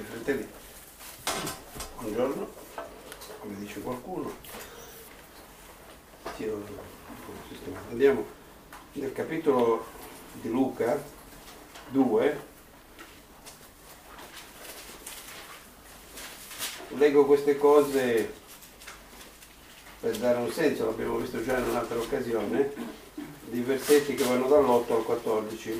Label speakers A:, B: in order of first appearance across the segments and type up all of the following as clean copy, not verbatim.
A: fratelli, buongiorno, come dice qualcuno. Andiamo nel capitolo di Luca 2. Leggo queste cose per dare un senso, l'abbiamo visto già in un'altra occasione, di versetti che vanno dall'8 al 14.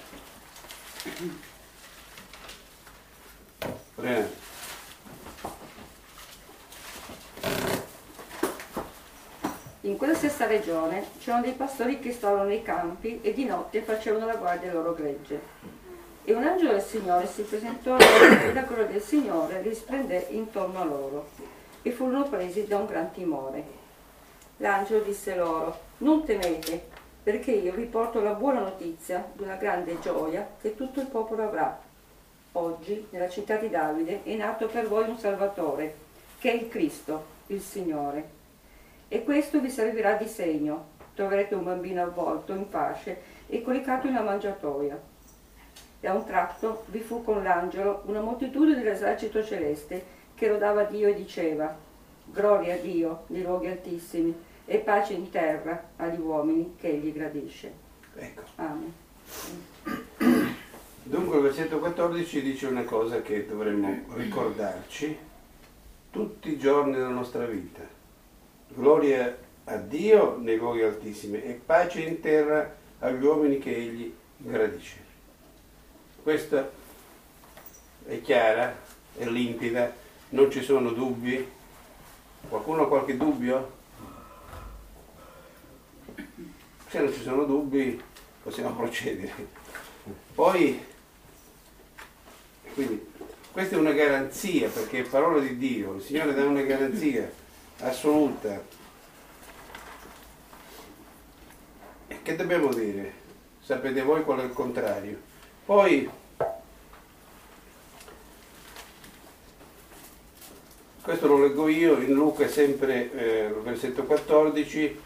A: Prego.
B: In quella stessa regione c'erano dei pastori che stavano nei campi e di notte facevano la guardia ai loro gregge. E un angelo del Signore si presentò a loro e la gloria del Signore risplendé intorno a loro e furono presi da un gran timore. L'angelo disse loro: non temete, perché io vi porto la buona notizia di una grande gioia che tutto il popolo avrà. Oggi, nella città di Davide, è nato per voi un Salvatore, che è il Cristo, il Signore. E questo vi servirà di segno: troverete un bambino avvolto in fasce e coricato in una mangiatoia. E a un tratto vi fu con l'angelo una moltitudine dell'esercito celeste che lodava Dio e diceva: gloria a Dio nei luoghi altissimi e pace in terra agli uomini che egli gradisce.
A: Ecco.
B: Amen.
A: Dunque il versetto 14 dice una cosa che dovremmo ricordarci tutti i giorni della nostra vita: gloria a Dio nei luoghi altissimi e pace in terra agli uomini che egli gradisce. Questa è chiara, è limpida, non ci sono dubbi. Qualcuno ha qualche dubbio? Se non ci sono dubbi possiamo procedere. Poi, quindi, questa è una garanzia, perché è parola di Dio, il Signore dà una garanzia assoluta. E che dobbiamo dire? Sapete voi qual è il contrario? Poi, questo lo leggo io in Luca, sempre versetto 14.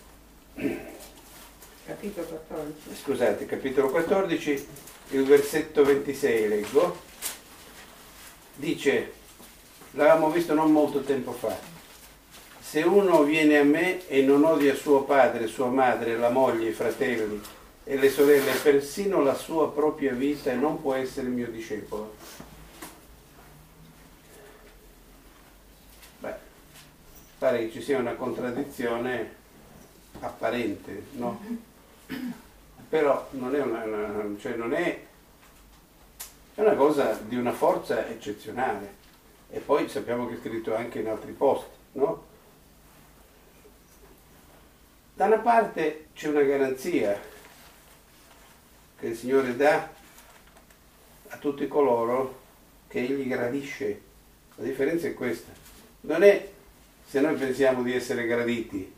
B: Capitolo 14.
A: Scusate, capitolo 14, il versetto 26 leggo. Dice, l'avevamo visto non molto tempo fa: se uno viene a me e non odia suo padre, sua madre, la moglie, i fratelli e le sorelle, persino la sua propria vita, non può essere mio discepolo. Beh, pare che ci sia una contraddizione apparente, no? Però non è cioè non è una cosa di una forza eccezionale. E poi sappiamo che è scritto anche in altri posti, no? Da una parte c'è una garanzia che il Signore dà a tutti coloro che egli gradisce. La differenza è questa: non è se noi pensiamo di essere graditi,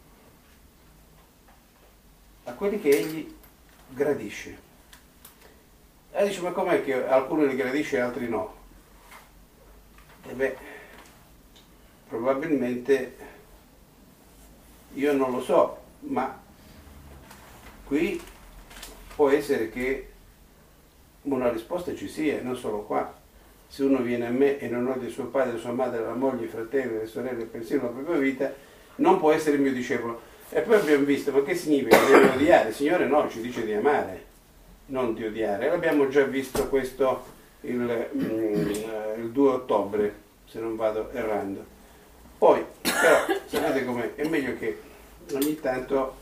A: a quelli che egli gradisce. E dice, ma com'è che alcuni li gradisce e altri no? E beh, probabilmente, io non lo so, ma qui può essere che una risposta ci sia, non solo qua. Se uno viene a me e non odia suo padre, sua madre, la moglie, i fratelli, le sorelle, persino la propria vita, non può essere il mio discepolo. E poi abbiamo visto, ma che significa? Deve odiare? Il Signore no, ci dice di amare, non di odiare. L'abbiamo già visto questo il 2 ottobre, se non vado errando. Poi, però, sapete com'è? È meglio che ogni tanto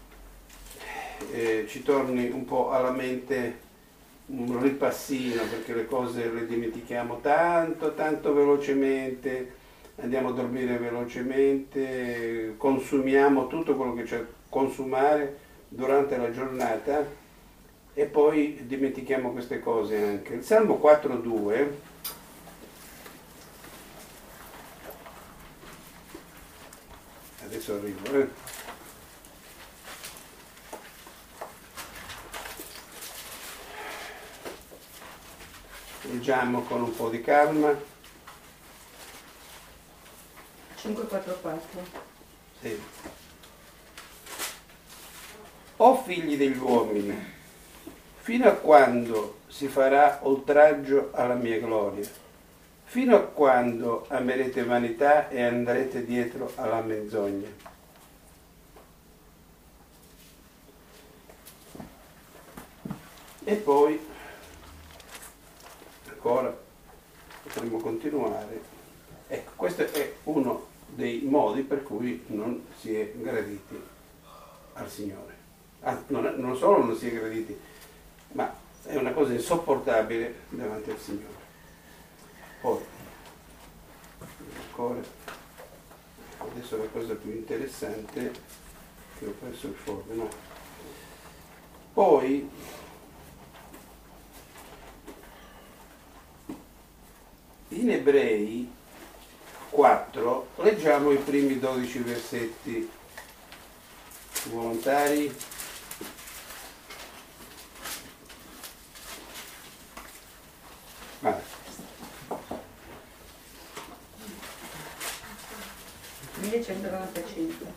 A: ci torni un po' alla mente un ripassino, perché le cose le dimentichiamo tanto velocemente. Andiamo a dormire velocemente, consumiamo tutto quello che c'è da consumare durante la giornata e poi dimentichiamo queste cose anche. Il Salmo 4,2 adesso arrivo. Leggiamo con un po' di calma.
B: 544.
A: Sì. O figli degli uomini, fino a quando si farà oltraggio alla mia gloria? Fino a quando amerete vanità e andrete dietro alla menzogna? E poi, ancora, potremmo continuare. Ecco, questo è uno dei modi per cui non si è graditi al Signore. Non solo non si è graditi, ma è una cosa insopportabile davanti al Signore. Poi, ancora, adesso la cosa più interessante, che ho perso il foglio, no? Poi, in Ebrei 4 leggiamo i primi 12 versetti. Volontari? Vale.
B: 1195.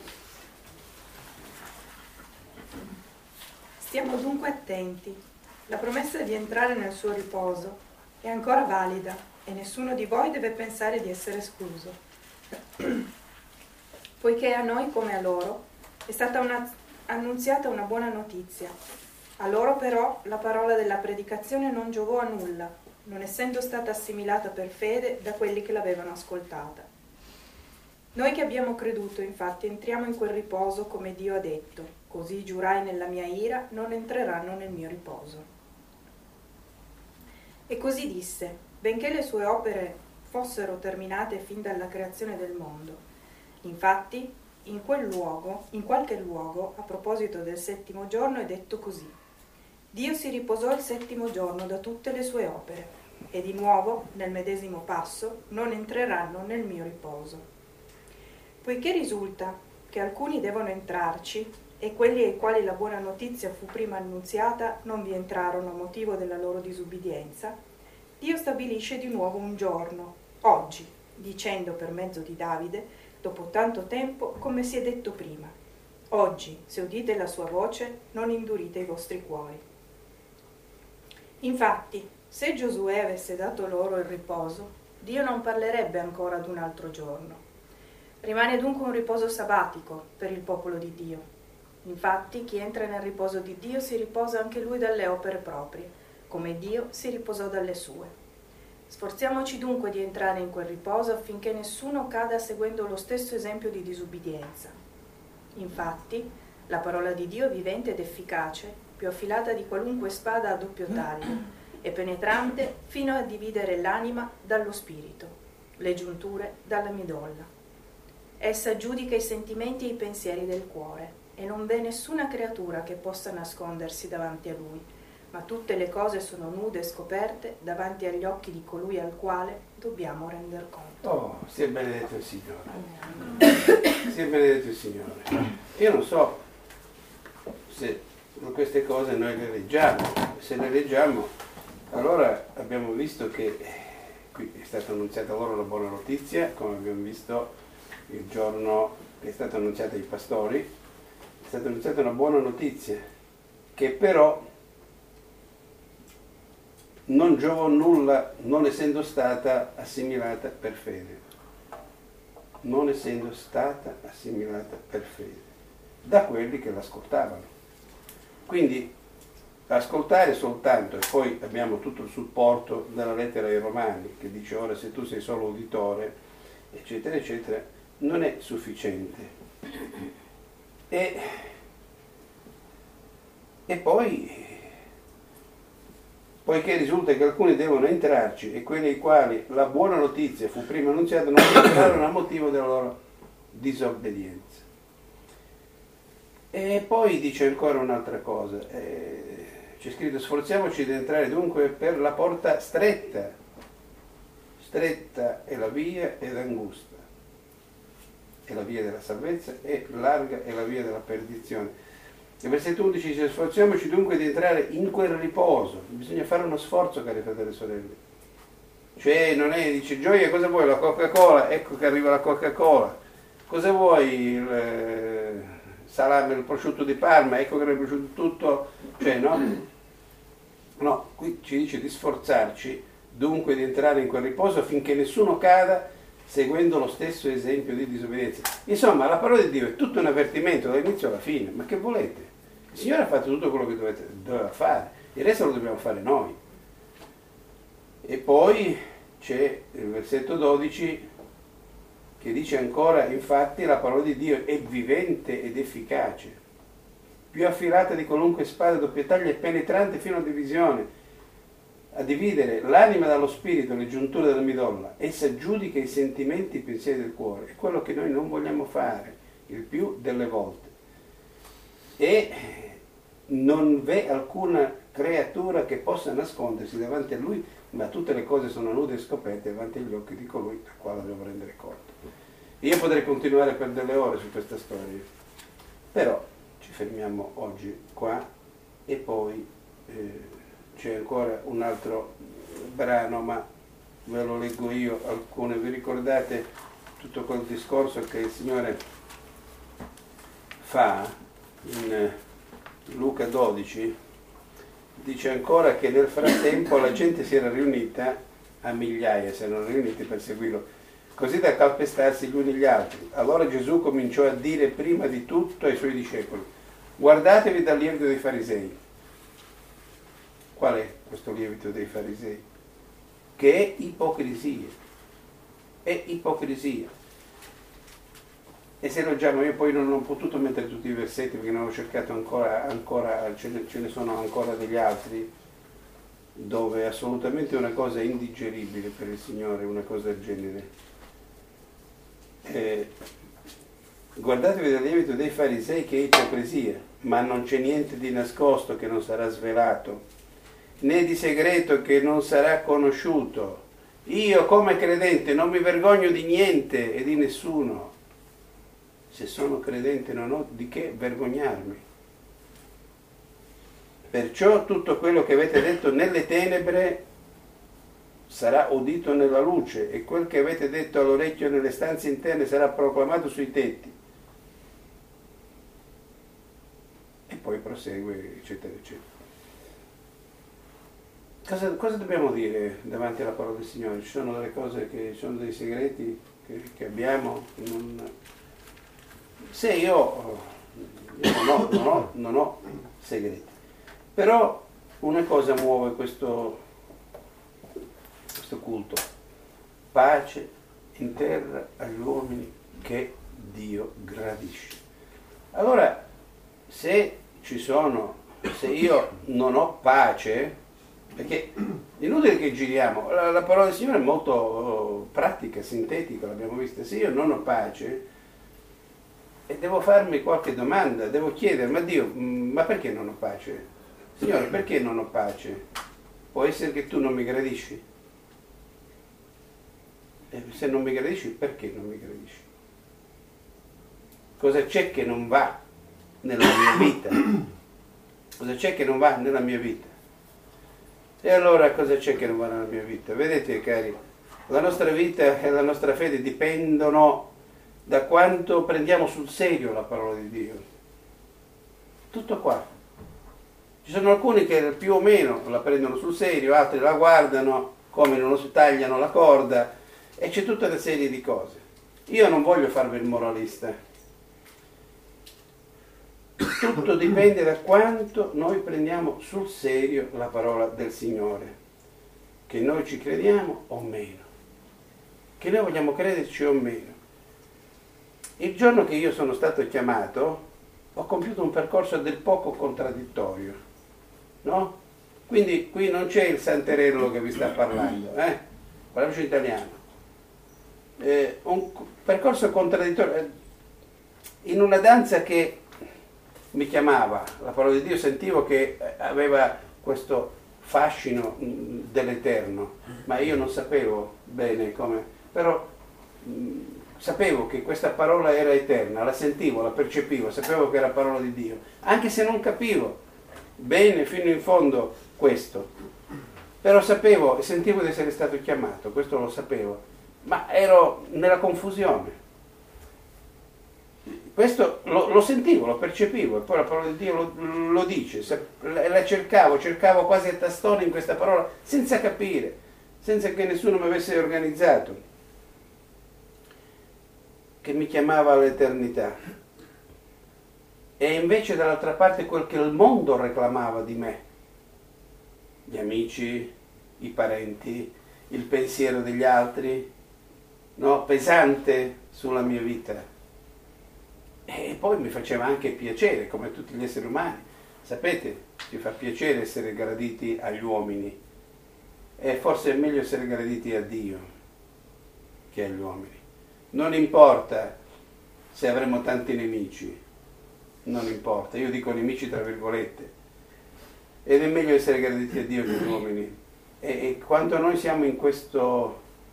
C: Stiamo dunque attenti. La promessa di entrare nel suo riposo è ancora valida e nessuno di voi deve pensare di essere escluso. Poiché a noi come a loro è stata annunziata una buona notizia. A loro però la parola della predicazione non giovò a nulla, non essendo stata assimilata per fede da quelli che l'avevano ascoltata. Noi che abbiamo creduto, infatti, entriamo in quel riposo come Dio ha detto: così giurai nella mia ira, non entreranno nel mio riposo. E così disse: benché le sue opere fossero terminate fin dalla creazione del mondo. Infatti, in qualche luogo, a proposito del settimo giorno, è detto così: Dio si riposò il settimo giorno da tutte le sue opere, e di nuovo, nel medesimo passo, non entreranno nel mio riposo. Poiché risulta che alcuni devono entrarci, e quelli ai quali la buona notizia fu prima annunziata non vi entrarono a motivo della loro disubbidienza, Dio stabilisce di nuovo un giorno, oggi, dicendo per mezzo di Davide, dopo tanto tempo, come si è detto prima: oggi, se udite la sua voce, non indurite i vostri cuori. Infatti, se Giosuè avesse dato loro il riposo, Dio non parlerebbe ancora ad un altro giorno. Rimane dunque un riposo sabbatico per il popolo di Dio. Infatti, chi entra nel riposo di Dio si riposa anche lui dalle opere proprie, come Dio si riposò dalle sue. Sforziamoci dunque di entrare in quel riposo affinché nessuno cada seguendo lo stesso esempio di disubbidienza. Infatti, la parola di Dio è vivente ed efficace, più affilata di qualunque spada a doppio taglio, e penetrante fino a dividere l'anima dallo spirito, le giunture dalla midolla. Essa giudica i sentimenti e i pensieri del cuore, e non v'è nessuna creatura che possa nascondersi davanti a lui, ma tutte le cose sono nude e scoperte davanti agli occhi di colui al quale dobbiamo render conto.
A: Oh, sia benedetto il Signore. Sia benedetto il Signore. Io non so se queste cose noi le leggiamo. Se le leggiamo, allora abbiamo visto che qui è stata annunziata loro la buona notizia, come abbiamo visto il giorno che è stata annunziata ai pastori. È stata annunziata una buona notizia, che però non giovò nulla, non essendo stata assimilata per fede. Non essendo stata assimilata per fede da quelli che l'ascoltavano. Quindi ascoltare soltanto, e poi abbiamo tutto il supporto della lettera ai Romani che dice: ora se tu sei solo uditore, eccetera eccetera, non è sufficiente. E poi, poiché risulta che alcuni devono entrarci e quelli ai quali la buona notizia fu prima annunziata non entrarono a motivo della loro disobbedienza. E poi dice ancora un'altra cosa, c'è scritto: sforziamoci di entrare dunque per la porta stretta. Stretta è la via ed angusta è la via della salvezza, e larga è la via della perdizione. Il versetto 11 dice: sforziamoci dunque di entrare in quel riposo. Bisogna fare uno sforzo, cari fratelli e sorelle. Cioè non è, dice: Gioia, cosa vuoi? La Coca-Cola? Ecco che arriva la Coca-Cola. Cosa vuoi? Il salame, il prosciutto di Parma? Ecco che arriva il prosciutto, tutto. Cioè no? No, qui ci dice di sforzarci dunque di entrare in quel riposo affinché nessuno cada seguendo lo stesso esempio di disobbedienza. Insomma, la parola di Dio è tutto un avvertimento dall'inizio alla fine. Ma che volete? Il Signore ha fatto tutto quello che doveva fare, il resto lo dobbiamo fare noi. E poi c'è il versetto 12 che dice ancora: infatti la parola di Dio è vivente ed efficace, più affilata di qualunque spada a doppia taglia e penetrante fino a divisione, a dividere l'anima dallo spirito, le giunture della midolla. Essa giudica i sentimenti e i pensieri del cuore. È quello che noi non vogliamo fare il più delle volte. E non v'è alcuna creatura che possa nascondersi davanti a Lui, ma tutte le cose sono nude e scoperte davanti agli occhi di colui al quale dobbiamo rendere conto. Io potrei continuare per delle ore su questa storia, però ci fermiamo oggi qua e poi c'è ancora un altro brano, ma ve lo leggo io alcune. Vi ricordate tutto quel discorso che il Signore fa in Luca 12? Dice ancora che nel frattempo la gente si era riunita, a migliaia si erano riuniti per seguirlo, così da calpestarsi gli uni gli altri. Allora Gesù cominciò a dire prima di tutto ai suoi discepoli: guardatevi dal lievito dei farisei. Qual è questo lievito dei farisei? Che è ipocrisia. È ipocrisia. E se leggiamo, io poi non ho potuto mettere tutti i versetti perché ne ho cercato ancora ce ne sono ancora degli altri, dove è assolutamente una cosa indigeribile per il Signore, una cosa del genere. Guardatevi dal lievito dei farisei che è ipocrisia, ma non c'è niente di nascosto che non sarà svelato, né di segreto che non sarà conosciuto. Io come credente non mi vergogno di niente e di nessuno. Se sono credente non ho di che vergognarmi. Perciò tutto quello che avete detto nelle tenebre sarà udito nella luce, e quel che avete detto all'orecchio nelle stanze interne sarà proclamato sui tetti. E poi prosegue, eccetera, eccetera. Cosa dobbiamo dire davanti alla parola del Signore? Ci sono delle cose ci sono dei segreti che abbiamo? Se io non ho segreti, però una cosa muove questo culto: pace in terra agli uomini che Dio gradisce. Allora, se io non ho pace, perché inutile che giriamo, la parola del Signore è molto pratica, sintetica, l'abbiamo vista. Se io non ho pace e devo farmi qualche domanda, devo chiedere: ma Dio, ma perché non ho pace? Signore, perché non ho pace? Può essere che tu non mi gradisci? E se non mi gradisci, perché non mi gradisci? Cosa c'è che non va nella mia vita? Cosa c'è che non va nella mia vita? E allora cosa c'è che non va nella mia vita? Vedete, cari, la nostra vita e la nostra fede dipendono da quanto prendiamo sul serio la parola di Dio. Tutto qua. Ci sono alcuni che più o meno la prendono sul serio, altri la guardano come non si tagliano la corda, e c'è tutta una serie di cose. Io non voglio farvi il moralista. Tutto dipende da quanto noi prendiamo sul serio la parola del Signore, che noi ci crediamo o meno, che noi vogliamo crederci o meno. Il giorno che io sono stato chiamato ho compiuto un percorso del poco contraddittorio, no? Quindi qui non c'è il santerello che vi sta parlando, parliamoci in italiano. Un percorso contraddittorio in una danza che mi chiamava, la parola di Dio sentivo che aveva questo fascino dell'eterno, ma io non sapevo bene come, però sapevo che questa parola era eterna, la sentivo, la percepivo, sapevo che era parola di Dio, anche se non capivo bene fino in fondo questo, però sapevo e sentivo di essere stato chiamato, questo lo sapevo, ma ero nella confusione. Questo lo sentivo, lo percepivo, e poi la parola di Dio lo dice, la cercavo quasi a tastone in questa parola, senza capire, senza che nessuno mi avesse organizzato, che mi chiamava all'eternità. E invece dall'altra parte quel che il mondo reclamava di me, gli amici, i parenti, il pensiero degli altri, no? Pesante sulla mia vita. E poi mi faceva anche piacere, come tutti gli esseri umani. Sapete, ci fa piacere essere graditi agli uomini, e forse è meglio essere graditi a Dio che agli uomini. Non importa se avremo tanti nemici, non importa, io dico nemici tra virgolette, ed è meglio essere graditi a Dio che agli uomini. E quando noi siamo in questa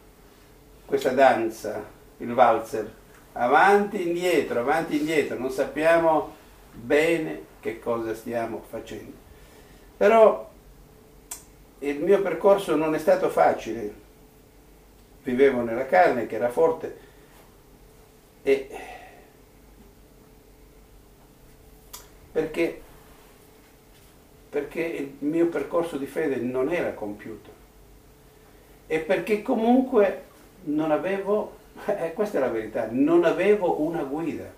A: danza, il valzer, avanti, indietro, non sappiamo bene che cosa stiamo facendo. Però il mio percorso non è stato facile, vivevo nella carne che era forte, e perché il mio percorso di fede non era compiuto, e perché comunque non avevo, questa è la verità, non avevo una guida,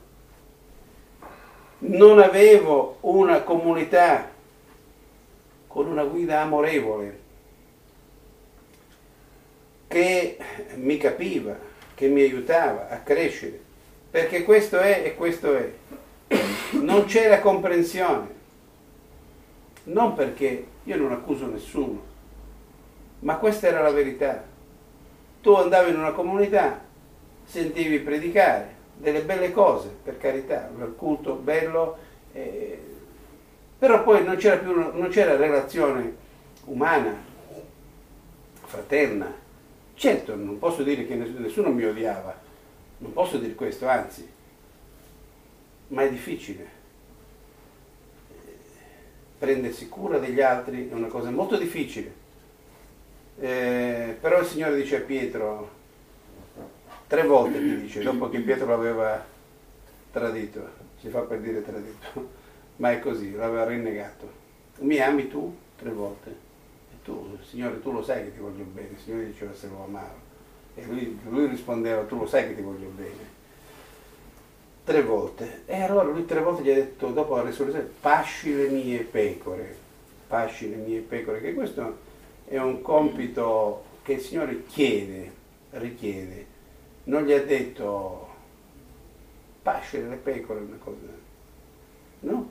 A: non avevo una comunità con una guida amorevole che mi capiva, che mi aiutava a crescere, perché questo è e questo è. Non c'era comprensione, non perché io non accuso nessuno, ma questa era la verità. Tu andavi in una comunità, sentivi predicare delle belle cose, per carità, il culto bello, però poi non c'era relazione umana, fraterna. Certo, non posso dire che nessuno mi odiava, non posso dire questo, anzi, ma è difficile. Prendersi cura degli altri è una cosa molto difficile. Però il Signore dice a Pietro, 3 volte gli dice, dopo che Pietro l'aveva tradito, si fa per dire tradito, ma è così, l'aveva rinnegato. Mi ami tu? 3 volte. E tu, Signore, tu lo sai che ti voglio bene. Il Signore diceva se lo amava. E lui rispondeva, tu lo sai che ti voglio bene. 3 volte. E allora lui 3 volte gli ha detto, dopo la resurrezione, pasci le mie pecore, che questo è un compito che il Signore richiede. Non gli ha detto pascere le pecore, una cosa, no?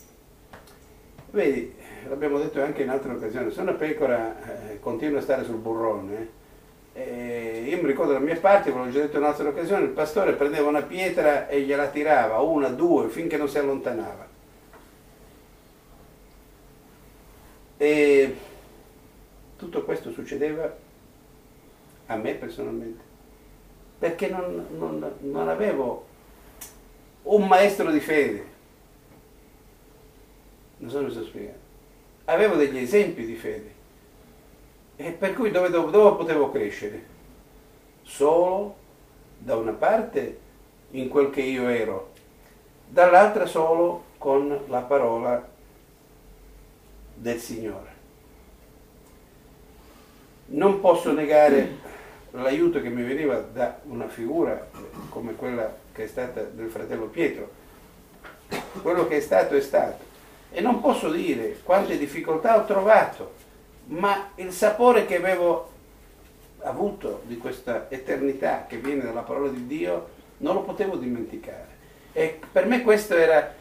A: Vedi, l'abbiamo detto anche in altre occasioni, se una pecora continua a stare sul burrone, io mi ricordo dalla mia parte, ve l'ho già detto in un'altra occasione, il pastore prendeva una pietra e gliela tirava, 1, 2, finché non si allontanava. E tutto questo succedeva a me personalmente, perché non avevo un maestro di fede, non so se mi sto spiegando, avevo degli esempi di fede, e per cui dove potevo crescere? Solo da una parte in quel che io ero, dall'altra solo con la parola del Signore. Non posso negare l'aiuto che mi veniva da una figura come quella che è stata del fratello Pietro. Quello che è stato è stato. E non posso dire quante difficoltà ho trovato, ma il sapore che avevo avuto di questa eternità che viene dalla parola di Dio non lo potevo dimenticare. E per me questo era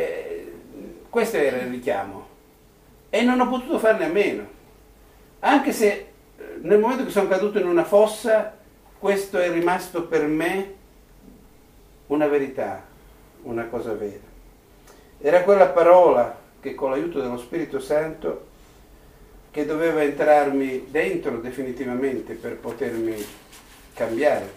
A: il richiamo. E non ho potuto farne a meno. Anche se nel momento che sono caduto in una fossa, questo è rimasto per me una verità, una cosa vera. Era quella parola che con l'aiuto dello Spirito Santo, che doveva entrarmi dentro definitivamente per potermi cambiare,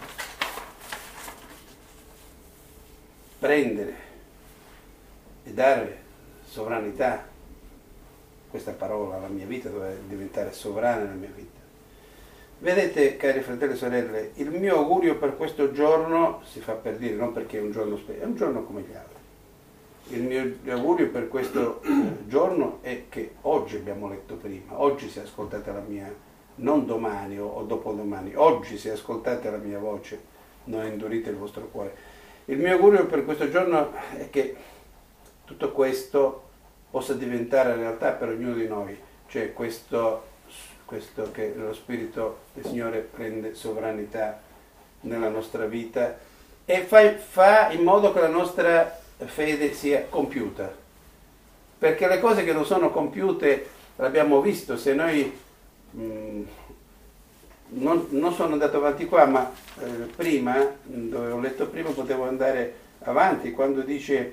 A: prendere e dare sovranità. Questa parola alla mia vita doveva diventare sovrana nella mia vita. Vedete, cari fratelli e sorelle, il mio augurio per questo giorno, si fa per dire, non perché è un giorno speciale, è un giorno come gli altri. Il mio augurio per questo giorno è che oggi abbiamo letto prima, oggi si è ascoltata la mia non domani o dopodomani, oggi se ascoltate la mia voce, non indurite il vostro cuore. Il mio augurio per questo giorno è che tutto questo possa diventare realtà per ognuno di noi, cioè questo che lo Spirito del Signore prende sovranità nella nostra vita e fa in modo che la nostra fede sia compiuta. Perché le cose che non sono compiute, l'abbiamo visto, se noi non sono andato avanti qua, ma prima, dove ho letto prima, potevo andare avanti, quando dice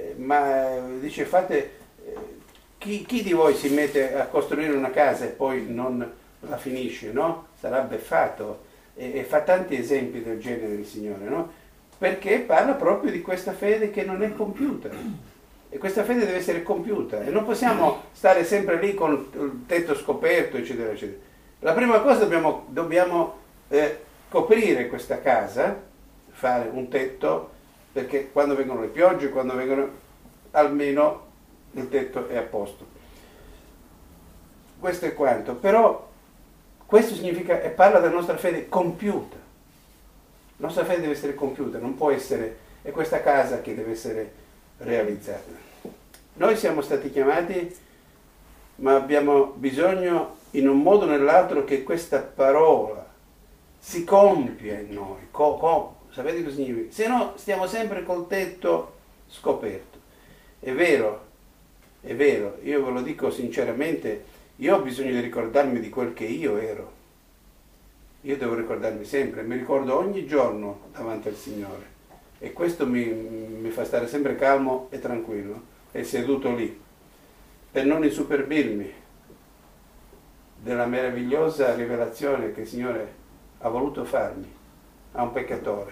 A: fate, chi di voi si mette a costruire una casa e poi non la finisce, no? Sarà beffato, e fa tanti esempi del genere il Signore, no? Perché parla proprio di questa fede che non è compiuta, e questa fede deve essere compiuta, e non possiamo stare sempre lì con il tetto scoperto, eccetera, eccetera. La prima cosa dobbiamo coprire questa casa, fare un tetto, perché quando vengono le piogge, almeno il tetto è a posto. Questo è quanto. Però questo significa, e parla della nostra fede compiuta. La nostra fede deve essere compiuta, non può essere, è questa casa che deve essere realizzata. Noi siamo stati chiamati, ma abbiamo bisogno in un modo o nell'altro che questa parola si compia in noi. Sapete cosa significa? Se no stiamo sempre col tetto scoperto. È vero, io ve lo dico sinceramente, io ho bisogno di ricordarmi di quel che io ero. Io devo ricordarmi sempre, mi ricordo ogni giorno davanti al Signore, e questo mi fa stare sempre calmo e tranquillo e seduto lì, per non insuperbirmi della meravigliosa rivelazione che il Signore ha voluto farmi a un peccatore.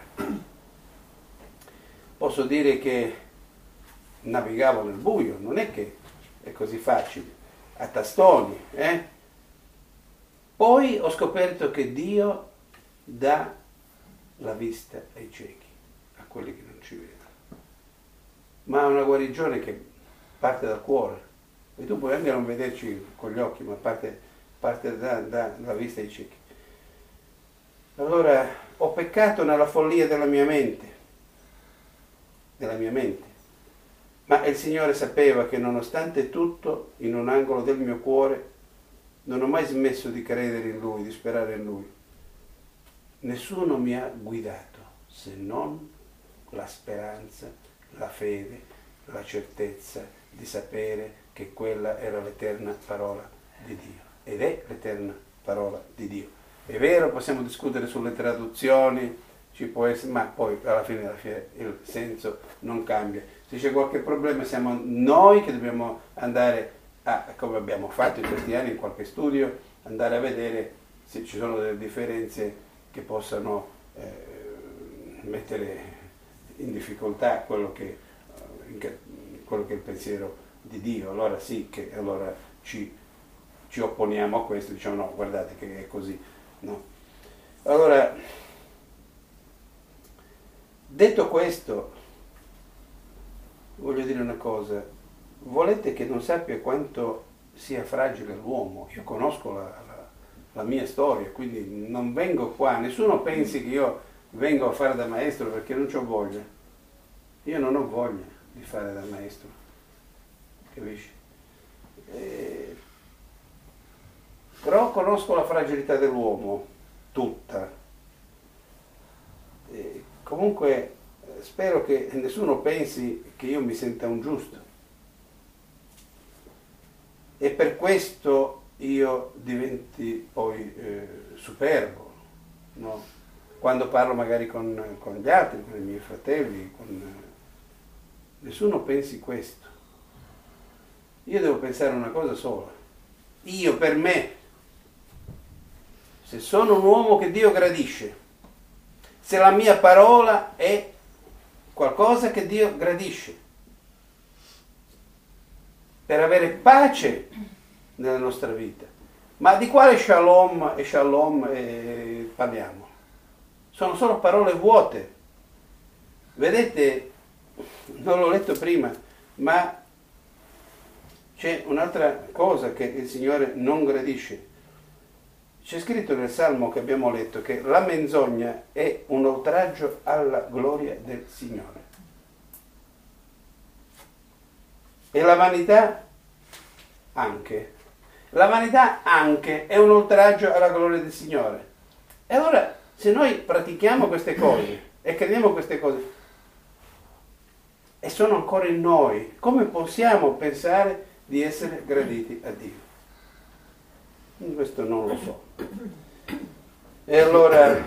A: Posso dire che navigavo nel buio, non è che è così facile, a tastoni, Poi ho scoperto che Dio dà la vista ai ciechi, a quelli che non ci vedono. Ma è una guarigione che parte dal cuore. E tu puoi anche non vederci con gli occhi, ma parte dalla vista ai ciechi. Allora, ho peccato nella follia della mia mente. Ma il Signore sapeva che nonostante tutto, in un angolo del mio cuore, non ho mai smesso di credere in Lui, di sperare in Lui. Nessuno mi ha guidato se non la speranza, la fede, la certezza di sapere che quella era l'eterna parola di Dio. Ed è l'eterna parola di Dio. È vero, possiamo discutere sulle traduzioni, ci può essere, ma poi alla fine il senso non cambia. Se c'è qualche problema siamo noi che dobbiamo andare come abbiamo fatto in questi anni in qualche studio, andare a vedere se ci sono delle differenze che possano mettere in difficoltà quello che è il pensiero di Dio. Allora sì, che allora ci opponiamo a questo, diciamo no, guardate che è così, no? Allora, detto questo, voglio dire una cosa. Volete che non sappia quanto sia fragile l'uomo? Io conosco la mia storia, quindi non vengo qua, nessuno pensi che io vengo a fare da maestro perché non c'ho voglia. Io non ho voglia di fare da maestro, capisci? Però conosco la fragilità dell'uomo, tutta. Comunque spero che nessuno pensi che io mi senta un giusto. E per questo io diventi poi superbo, no? Quando parlo magari con gli altri, con i miei fratelli, nessuno pensi questo. Io devo pensare una cosa sola. Io, per me, se sono un uomo che Dio gradisce, se la mia parola è qualcosa che Dio gradisce, per avere pace nella nostra vita. Ma di quale shalom parliamo? Sono solo parole vuote. Vedete, non l'ho letto prima, ma c'è un'altra cosa che il Signore non gradisce. C'è scritto nel Salmo che abbiamo letto che la menzogna è un oltraggio alla gloria del Signore. E la vanità anche. La vanità anche è un oltraggio alla gloria del Signore. E allora, se noi pratichiamo queste cose e crediamo queste cose e sono ancora in noi, come possiamo pensare di essere graditi a Dio? Questo non lo so. E allora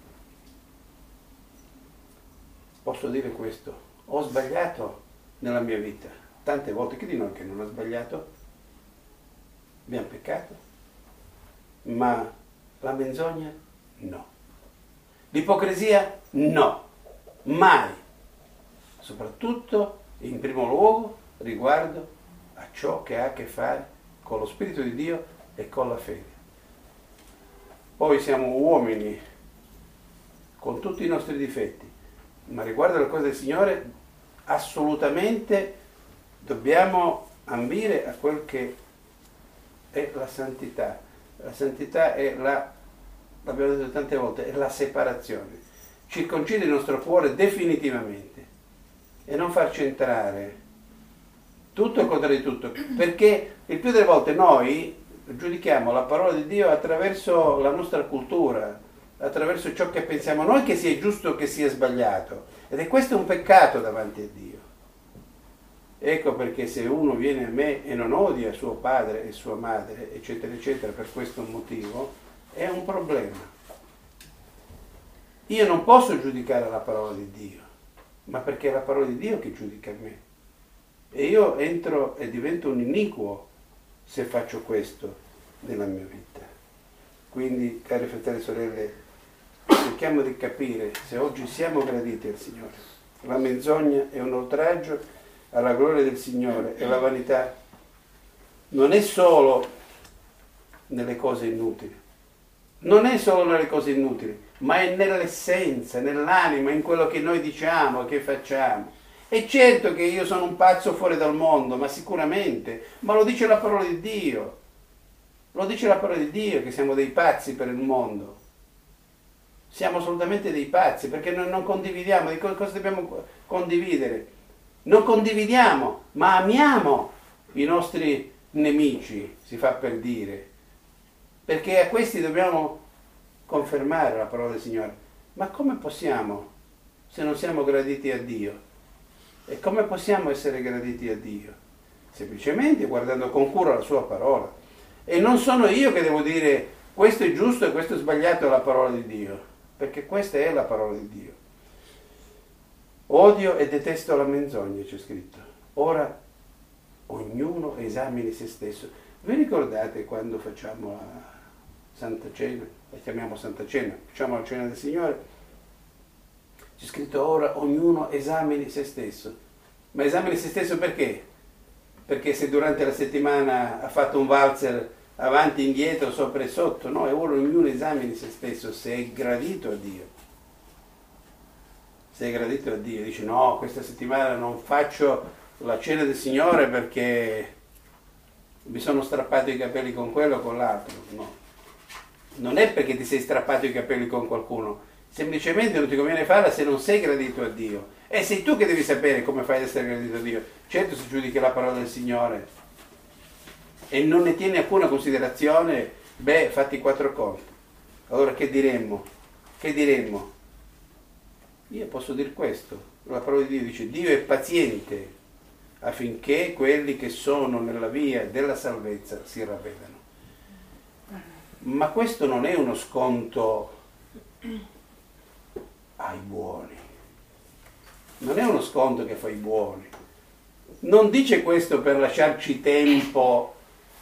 A: posso dire questo: ho sbagliato nella mia vita tante volte. Chi di noi che non ha sbagliato? Abbiamo peccato, ma la menzogna no, l'ipocrisia no, mai, soprattutto in primo luogo riguardo a ciò che ha a che fare con lo Spirito di Dio e con la fede. Poi siamo uomini con tutti i nostri difetti, ma riguardo alle cose del Signore assolutamente dobbiamo ambire a quel che è la santità. La santità è l'abbiamo detto tante volte, è la separazione. Circoncidere il nostro cuore definitivamente e non farci entrare tutto il contrario di tutto, perché il più delle volte noi giudichiamo la parola di Dio attraverso la nostra cultura, attraverso ciò che pensiamo noi che sia giusto o che sia sbagliato, ed è questo un peccato davanti a Dio. Ecco perché se uno viene a me e non odia suo padre e sua madre, eccetera, eccetera, per questo motivo, è un problema. Io non posso giudicare la parola di Dio, ma perché è la parola di Dio che giudica me. E io entro e divento un iniquo se faccio questo nella mia vita. Quindi, cari fratelli e sorelle, cerchiamo di capire se oggi siamo graditi al Signore. La menzogna è un oltraggio alla gloria del Signore e la vanità non è solo nelle cose inutili, non è solo nelle cose inutili, ma è nell'essenza, nell'anima, in quello che noi diciamo e che facciamo. È certo che io sono un pazzo fuori dal mondo, ma sicuramente, ma lo dice la parola di Dio, lo dice la parola di Dio che siamo dei pazzi per il mondo. Siamo assolutamente dei pazzi perché noi non condividiamo. Di cosa dobbiamo condividere? Non condividiamo, ma amiamo i nostri nemici, si fa per dire, perché a questi dobbiamo confermare la parola del Signore. Ma come possiamo, se non siamo graditi a Dio? E come possiamo essere graditi a Dio? Semplicemente guardando con cura la sua parola. E non sono io che devo dire questo è giusto e questo è sbagliato, la parola di Dio, perché questa è la parola di Dio. Odio e detesto la menzogna, c'è scritto. Ora ognuno esamini se stesso. Vi ricordate quando facciamo la Santa Cena? La chiamiamo Santa Cena, facciamo la Cena del Signore. C'è scritto ora ognuno esamini se stesso. Ma esamini se stesso perché? Perché se durante la settimana ha fatto un valzer avanti, indietro, sopra e sotto, no, e ora ognuno esamini se stesso se è gradito a Dio. Se è gradito a Dio, dice no, questa settimana non faccio la Cena del Signore perché mi sono strappato i capelli con quello o con l'altro. No, non è perché ti sei strappato i capelli con qualcuno, semplicemente non ti conviene farla se non sei gradito a Dio. E sei tu che devi sapere come fai ad essere gradito a Dio. Certo, se giudichi la parola del Signore e non ne tieni alcuna considerazione, fatti 4 conti. Allora che diremmo? Che diremmo? Io posso dire questo, la parola di Dio dice Dio è paziente affinché quelli che sono nella via della salvezza si ravvedano. Ma questo non è uno sconto ai buoni, non è uno sconto che fa i buoni, non dice questo per lasciarci tempo,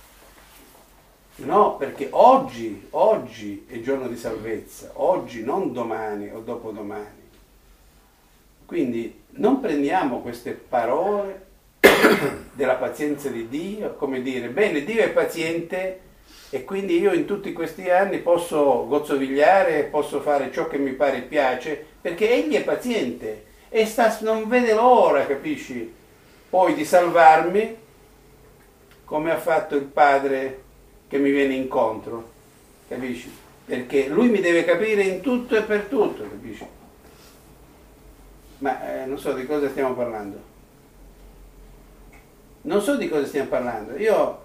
A: no, perché oggi è giorno di salvezza, oggi, non domani o dopodomani. Quindi non prendiamo queste parole della pazienza di Dio come dire, bene, Dio è paziente e quindi io in tutti questi anni posso gozzovigliare, posso fare ciò che mi pare e piace, perché Egli è paziente e non vede l'ora, capisci, poi di salvarmi come ha fatto il Padre che mi viene incontro. capisci? Perché lui mi deve capire in tutto e per tutto, capisci? Ma non so di cosa stiamo parlando. Non so di cosa stiamo parlando. Io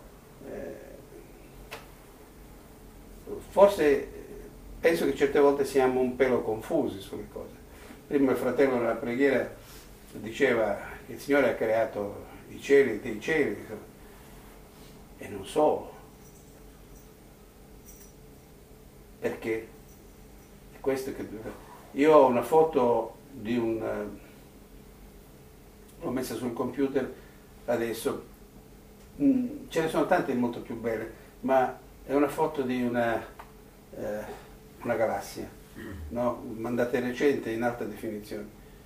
A: forse penso che certe volte siamo un pelo confusi sulle cose. Prima il fratello nella preghiera diceva che il Signore ha creato i cieli e dei cieli, e non solo. Perché? È questo che io ho una foto di l'ho messa sul computer adesso, ce ne sono tante molto più belle, ma è una foto di una galassia, no? Mandata recente in alta definizione,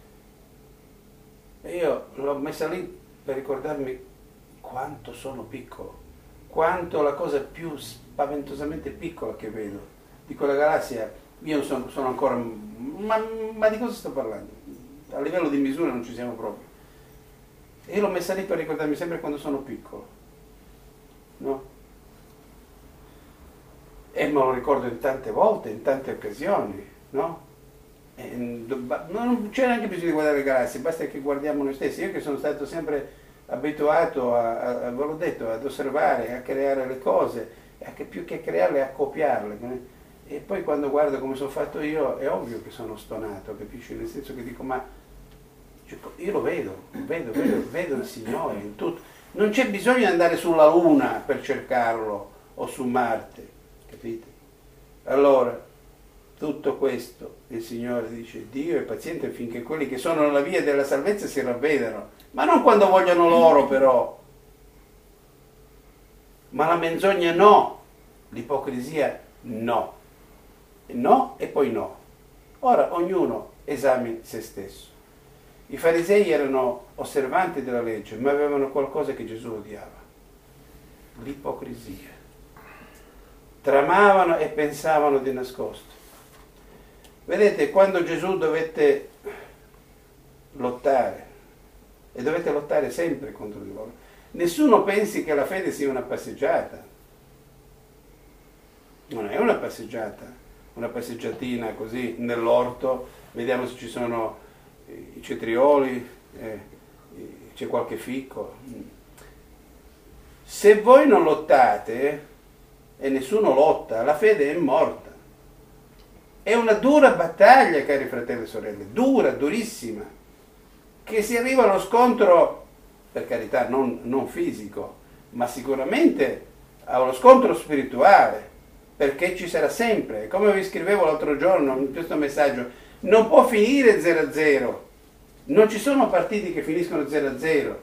A: e io l'ho messa lì per ricordarmi quanto sono piccolo, quanto la cosa più spaventosamente piccola che vedo di quella galassia, io sono ancora, ma di cosa sto parlando? A livello di misura non ci siamo proprio. E io l'ho messa lì per ricordarmi sempre quando sono piccolo, no? E me lo ricordo in tante volte, in tante occasioni, no? Non c'è neanche bisogno di guardare le galassie, basta che guardiamo noi stessi. Io che sono stato sempre abituato ve l'ho detto, ad osservare, a creare le cose, che più che crearle, a copiarle. E poi quando guardo come sono fatto io, è ovvio che sono stonato, capisci? Nel senso che dico, ma io lo vedo il Signore in tutto. Non c'è bisogno di andare sulla Luna per cercarlo, o su Marte, capite? Allora, tutto questo, il Signore dice, Dio è paziente finché quelli che sono nella via della salvezza si ravvedano, ma non quando vogliono loro però. Ma la menzogna no, l'ipocrisia no. No e poi no. Ora ognuno esamini se stesso. I farisei erano osservanti della legge, ma avevano qualcosa che Gesù odiava: l'ipocrisia. Tramavano e pensavano di nascosto. Vedete, quando Gesù dovette lottare, e dovete lottare sempre contro di loro, nessuno pensi che la fede sia una passeggiata. Non è una passeggiata, una passeggiatina così nell'orto, vediamo se ci sono i cetrioli, c'è qualche ficco. Se voi non lottate, e nessuno lotta, la fede è morta. È una dura battaglia, cari fratelli e sorelle, dura, durissima, che si arriva allo scontro, per carità, non fisico, ma sicuramente allo scontro spirituale, perché ci sarà sempre. Come vi scrivevo l'altro giorno in questo messaggio, non può finire 0-0, non ci sono partiti che finiscono 0-0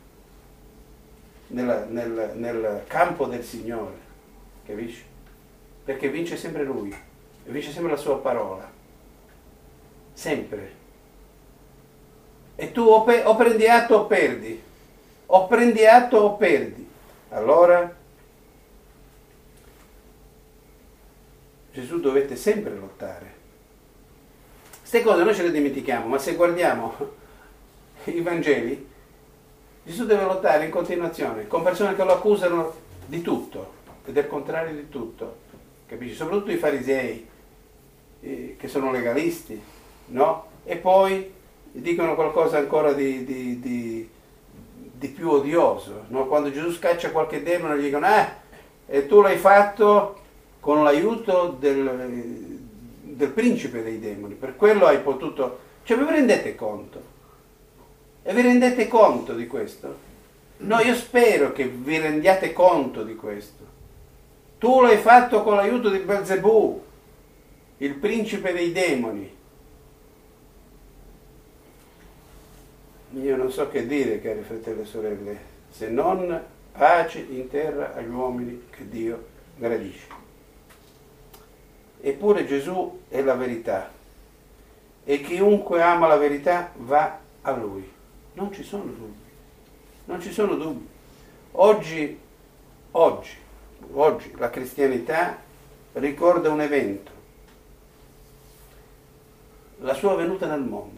A: nel campo del Signore, capisci? Perché vince sempre Lui, e vince sempre la sua parola, sempre. E tu o prendi atto o perdi, o prendi atto o perdi. Allora Gesù dovette sempre lottare. Queste cose noi ce le dimentichiamo, ma se guardiamo i Vangeli, Gesù deve lottare in continuazione con persone che lo accusano di tutto e del contrario di tutto, capisci? Soprattutto i farisei, che sono legalisti, no? E poi dicono qualcosa ancora di più odioso, no? Quando Gesù scaccia qualche demone gli dicono, e tu l'hai fatto con l'aiuto del principe dei demoni, per quello hai potuto. Cioè, vi rendete conto? E vi rendete conto di questo? No, io spero che vi rendiate conto di questo. Tu l'hai fatto con l'aiuto di Belzebù, il principe dei demoni. Io non so che dire, cari fratelli e sorelle, se non pace in terra agli uomini che Dio gradisce. Eppure Gesù è la verità, e chiunque ama la verità va a Lui. Non ci sono dubbi, non ci sono dubbi. Oggi la cristianità ricorda un evento, la sua venuta nel mondo.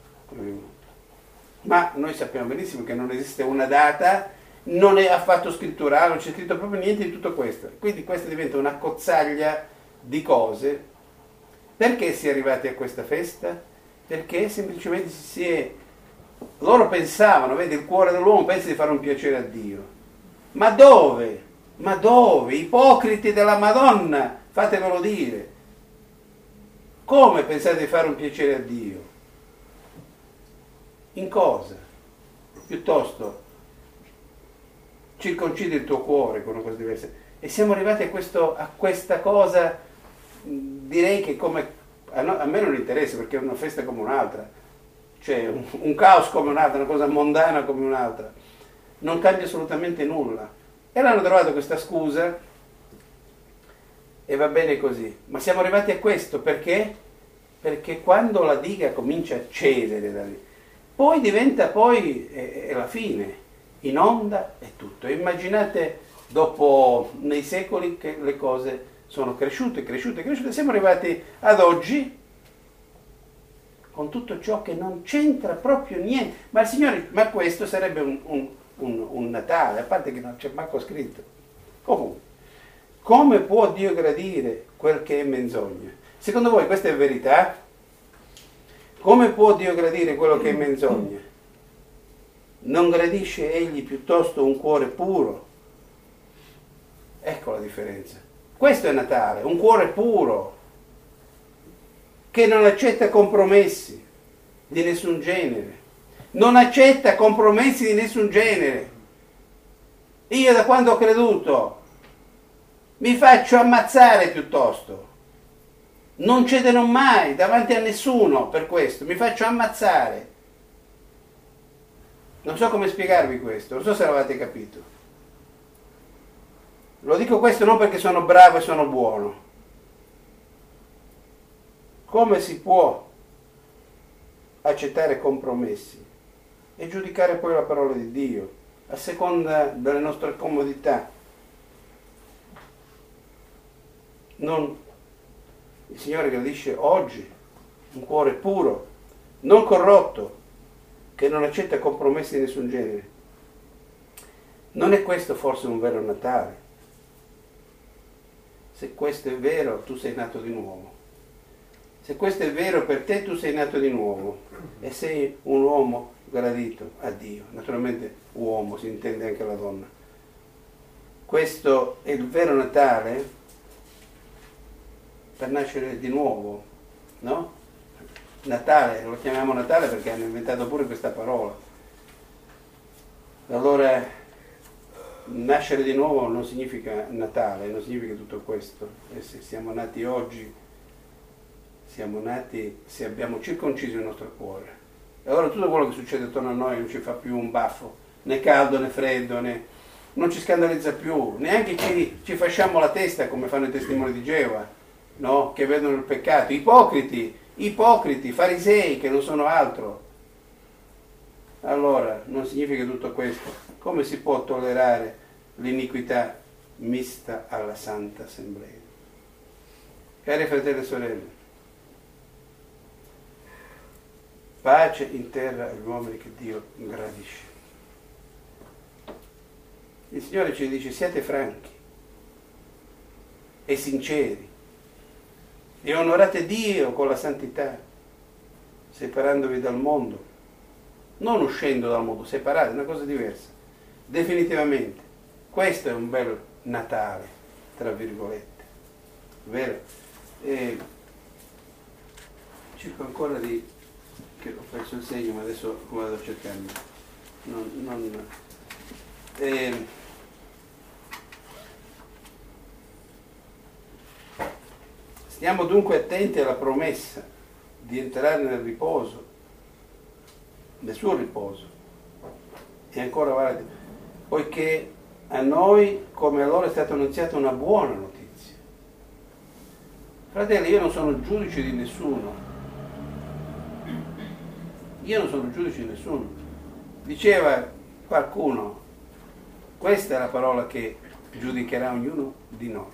A: Ma noi sappiamo benissimo che non esiste una data, non è affatto scritturale, non c'è scritto proprio niente di tutto questo. Quindi questa diventa una cozzaglia di cose. Perché si è arrivati a questa festa? Perché semplicemente loro pensavano, vedi, il cuore dell'uomo pensa di fare un piacere a Dio. Ma dove? Ma dove? Ipocriti della Madonna, fatevelo dire. Come pensate di fare un piacere a Dio? In cosa? Piuttosto circoncidi il tuo cuore con una cosa diversa. E siamo arrivati a questa cosa, direi che a me non interessa, perché è una festa come un'altra, cioè un caos come un'altra, una cosa mondana come un'altra, non cambia assolutamente nulla. E hanno trovato questa scusa e va bene così. Ma siamo arrivati a questo perché? Perché quando la diga comincia a cedere da lì, poi diventa è la fine, in onda è tutto. E immaginate dopo, nei secoli, che le cose sono cresciute, siamo arrivati ad oggi con tutto ciò che non c'entra proprio niente. Ma il Signore, ma questo sarebbe un Natale, a parte che non c'è manco scritto. Comunque, come può Dio gradire quel che è menzogna? Secondo voi questa è verità? Come può Dio gradire quello che è menzogna? Non gradisce egli piuttosto un cuore puro? Ecco la differenza. Questo è Natale, un cuore puro, che non accetta compromessi di nessun genere. Non accetta compromessi di nessun genere. Io da quando ho creduto mi faccio ammazzare piuttosto. Non cedono mai davanti a nessuno per questo, mi faccio ammazzare. Non so come spiegarvi questo, non so se l'avete capito. Lo dico questo non perché sono bravo e sono buono. Come si può accettare compromessi e giudicare poi la parola di Dio a seconda delle nostre comodità? Il Signore gradisce oggi un cuore puro, non corrotto, che non accetta compromessi di nessun genere. Non è questo forse un vero Natale? Se questo è vero, tu sei nato di nuovo. Se questo è vero per te, tu sei nato di nuovo e sei un uomo gradito a Dio. Naturalmente uomo, si intende anche la donna. Questo è il vero Natale per nascere di nuovo, no? Natale, lo chiamiamo Natale perché hanno inventato pure questa parola. Allora, nascere di nuovo non significa Natale, non significa tutto questo. E se siamo nati oggi, siamo nati se abbiamo circonciso il nostro cuore. E allora tutto quello che succede attorno a noi non ci fa più un baffo, né caldo né freddo, non ci scandalizza più, neanche ci fasciamo la testa come fanno i testimoni di Geova, no? Che vedono il peccato, ipocriti, farisei che non sono altro. Allora, non significa tutto questo. Come si può tollerare l'iniquità mista alla Santa Assemblea? Cari fratelli e sorelle, pace in terra agli uomini che Dio gradisce. Il Signore ci dice: siate franchi e sinceri e onorate Dio con la santità, separandovi dal mondo, non uscendo dal mondo, separati, è una cosa diversa, definitivamente. Questo è un bel Natale, tra virgolette, vero? E cerco ancora che ho perso il segno, ma adesso lo vado cercando. Stiamo dunque attenti alla promessa di entrare nel riposo, nel suo riposo, e ancora vale, poiché a noi come a loro è stata annunziata una buona notizia. Fratelli, io non sono giudice di nessuno. Diceva qualcuno, questa è la parola che giudicherà ognuno di noi.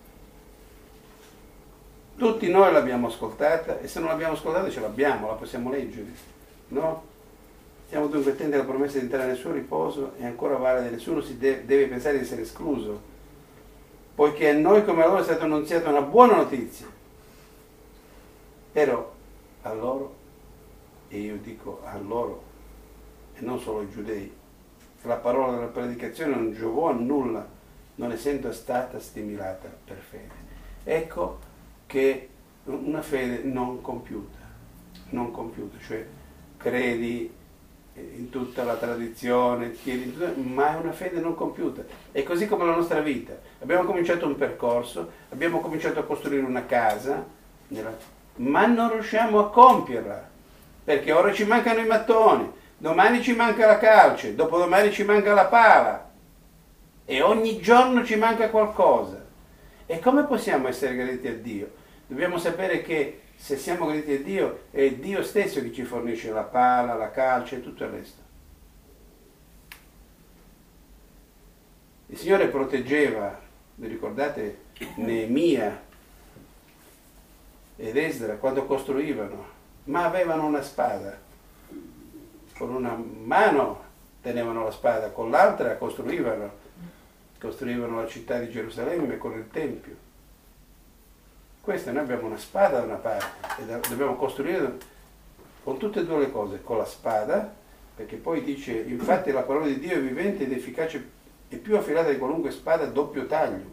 A: Tutti noi l'abbiamo ascoltata, e se non l'abbiamo ascoltata ce l'abbiamo, la possiamo leggere, no? Stiamo dunque attenti alla promessa di entrare nel suo riposo, e ancora vale, nessuno deve pensare di essere escluso, poiché a noi come a loro è stata annunziata una buona notizia. Però a loro, e io dico a loro, e non solo ai giudei, la parola della predicazione non giovò a nulla, non essendo stata stimolata per fede. Ecco che una fede non compiuta, cioè credi in tutta la tradizione, ma è una fede non compiuta. È così come la nostra vita. Abbiamo cominciato un percorso, abbiamo cominciato a costruire una casa, ma non riusciamo a compierla, perché ora ci mancano i mattoni, domani ci manca la calce, dopodomani ci manca la pala, e ogni giorno ci manca qualcosa. E come possiamo essere graditi a Dio? Dobbiamo sapere che se siamo graditi a Dio, è Dio stesso che ci fornisce la pala, la calce e tutto il resto. Il Signore proteggeva, vi ricordate, Neemia ed Esdra quando costruivano, ma avevano una spada. Con una mano tenevano la spada, con l'altra costruivano la città di Gerusalemme con il Tempio. Questa, noi abbiamo una spada da una parte e dobbiamo costruire con tutte e due le cose, con la spada, perché poi dice, infatti la parola di Dio è vivente ed efficace e più affilata di qualunque spada a doppio taglio.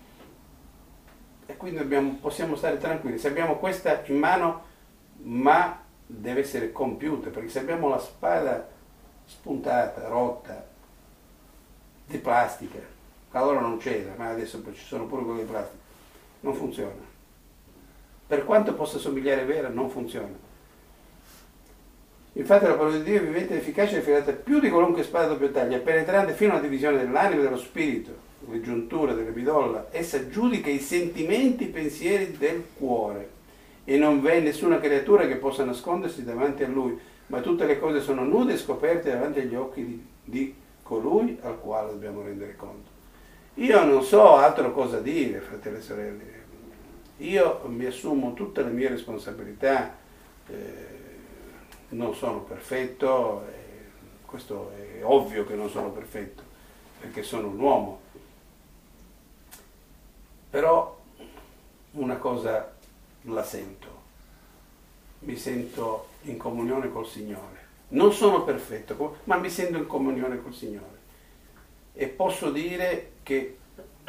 A: E quindi possiamo stare tranquilli, se abbiamo questa in mano, ma deve essere compiuta, perché se abbiamo la spada spuntata, rotta, di plastica, allora non c'era, ma adesso ci sono pure quelle di plastica, non funziona. Per quanto possa somigliare vera, non funziona. Infatti la parola di Dio è vivente ed efficace e affilata più di qualunque spada a doppio taglio, è penetrante fino alla divisione dell'anima e dello spirito, le giunture, delle midolla. Essa giudica i sentimenti, i pensieri del cuore. E non v'è nessuna creatura che possa nascondersi davanti a Lui, ma tutte le cose sono nude e scoperte davanti agli occhi di colui al quale dobbiamo rendere conto. Io non so altro cosa dire, fratelli e sorelle. Io mi assumo tutte le mie responsabilità, non sono perfetto, questo è ovvio che non sono perfetto, perché sono un uomo. Però una cosa la sento, mi sento in comunione col Signore. Non sono perfetto, ma mi sento in comunione col Signore. E posso dire che,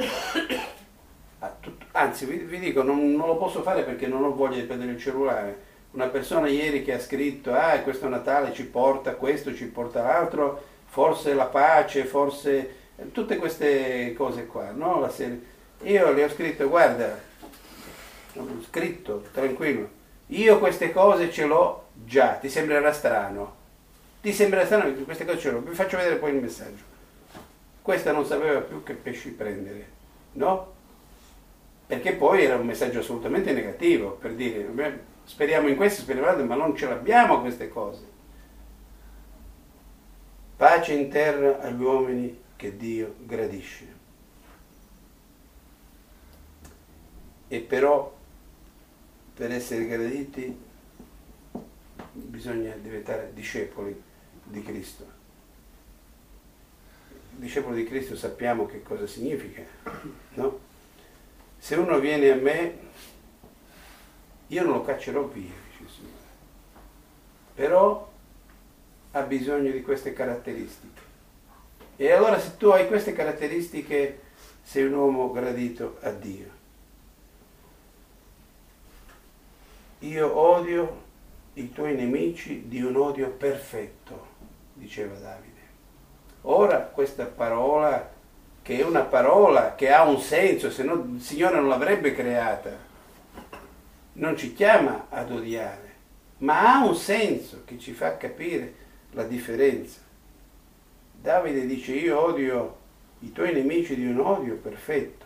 A: anzi vi dico, non lo posso fare perché non ho voglia di prendere il cellulare. Una persona ieri che ha scritto, questo Natale ci porta questo, ci porta l'altro, forse la pace, forse tutte queste cose qua, no? Io le ho scritto, guarda, ho scritto, tranquillo, io queste cose ce l'ho già, ti sembrerà strano? Ti sembrerà strano che queste cose ce l'ho? Vi faccio vedere poi il messaggio. Questa non sapeva più che pesci prendere, no? Perché poi era un messaggio assolutamente negativo, per dire, speriamo in questo, speriamo in l'altro, ma non ce l'abbiamo queste cose. Pace in terra agli uomini che Dio gradisce. E però, per essere graditi, bisogna diventare discepoli di Cristo. Discepolo di Cristo sappiamo che cosa significa, no? Se uno viene a me, io non lo caccerò via, dice il Signore. Però ha bisogno di queste caratteristiche. E allora se tu hai queste caratteristiche, sei un uomo gradito a Dio. Io odio i tuoi nemici di un odio perfetto, diceva Davide. Ora questa parola, che è una parola che ha un senso, se no il Signore non l'avrebbe creata, non ci chiama ad odiare, ma ha un senso che ci fa capire la differenza. Davide dice, io odio i tuoi nemici di un odio perfetto.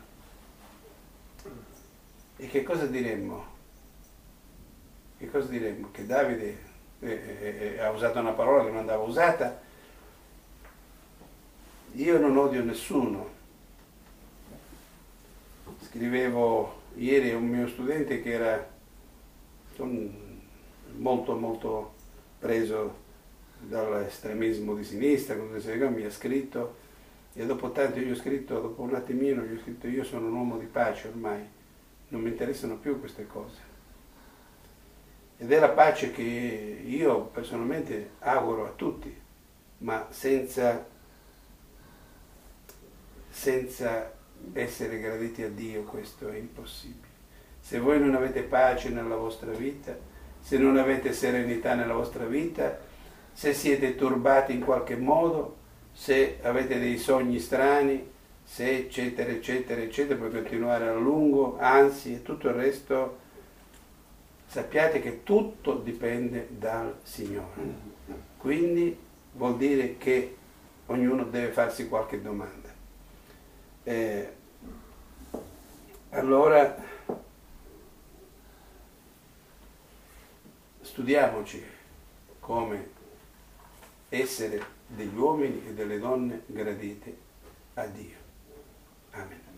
A: E che cosa diremmo? Che cosa diremmo? Che Davide ha usato una parola che non andava usata? Io non odio nessuno. Scrivevo ieri a un mio studente che era molto molto preso dall'estremismo di sinistra, mi ha scritto E dopo tanto io ho scritto, dopo un attimino, gli ho scritto: io sono un uomo di pace ormai, non mi interessano più queste cose. Ed è la pace che io personalmente auguro a tutti, ma senza essere graditi a Dio questo è impossibile. Se voi non avete pace nella vostra vita, se non avete serenità nella vostra vita, se siete turbati in qualche modo, se avete dei sogni strani, se eccetera eccetera eccetera, per continuare a lungo, anzi e tutto il resto, sappiate che tutto dipende dal Signore. Quindi vuol dire che ognuno deve farsi qualche domanda. Allora studiamoci come essere degli uomini e delle donne gradite a Dio. Amen.